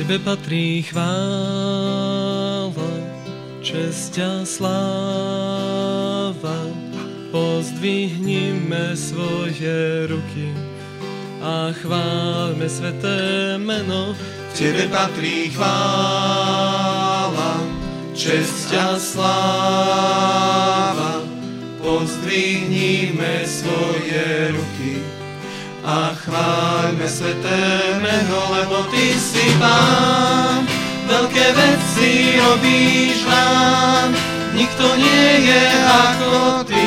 Tebe patrí chvála, česť a sláva. Pozdvihnime svoje ruky a chválme sveté meno. Tebe patrí chvála, česť a sláva. Pozdvihnime svoje ruky a chváľme sveté meno, lebo Ty si Pán, veľké veci robíš nám, nikto nie je ako Ty.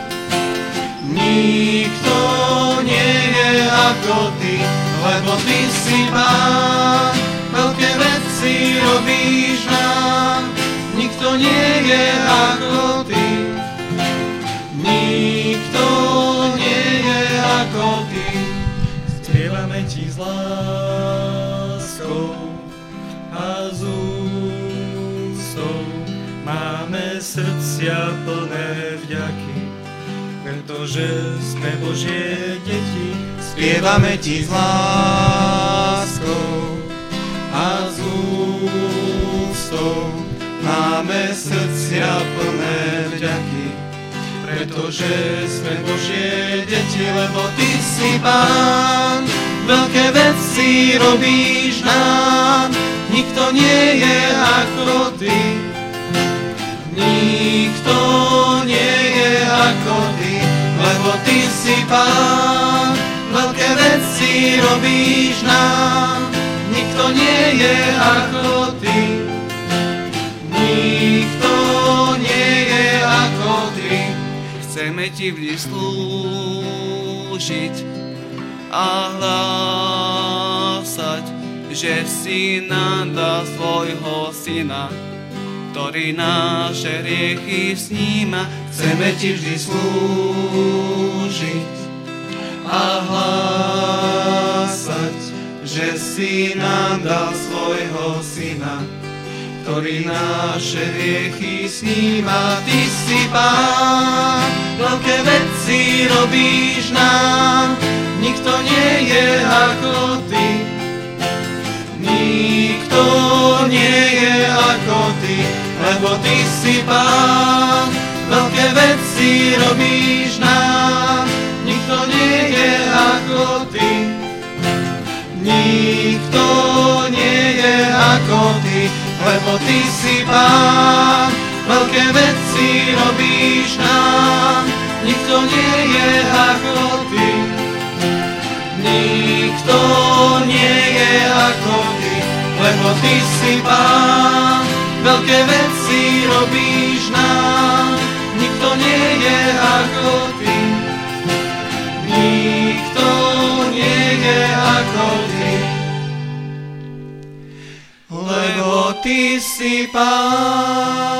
Nikto nie je ako Ty, lebo Ty si Pán, veľké veci robíš nám, nikto nie je ako Ty. Nikto nie je ako Ty. Spievame Ti s láskou a s úctou, máme srdcia plné vďaky, pretože sme Božie deti. Spievame Ti s láskou a s úctou, máme srdcia plné vďaky, pretože sme Božie deti, lebo Ty si Pán, veľké veci robíš nám, nikto nie je ako Ty. Nikto nie je ako Ty, lebo Ty si Pán, veľké veci robíš nám, nikto nie je ako Ty. Nikto nie je ako Ty. Chceme Ti vždy slúžiť a hlásať, že si nám dal svojho syna, ktorý naše hriechy sníma. Chceme Ti vždy slúžiť a hlásať, že si nám dal svojho syna, ktorý naše hriechy sníma. Ty si Pán, veľké veci robíš nám, nikto nie je ako Ty. Nikto nie je ako Ty, lebo Ty si Pán, veľké veci robíš nám, nikto nie je ako Ty. Nikto nie je ako Ty, lebo Ty si Pán, veľké veci robíš nám, nikto nie je ako Ty. Nikto nie je ako Ty, lebo Ty si Pán, veľké veci robíš nám, nikto nie je ako Ty. Nikto nie je ako Ty, lebo Ty si Pán.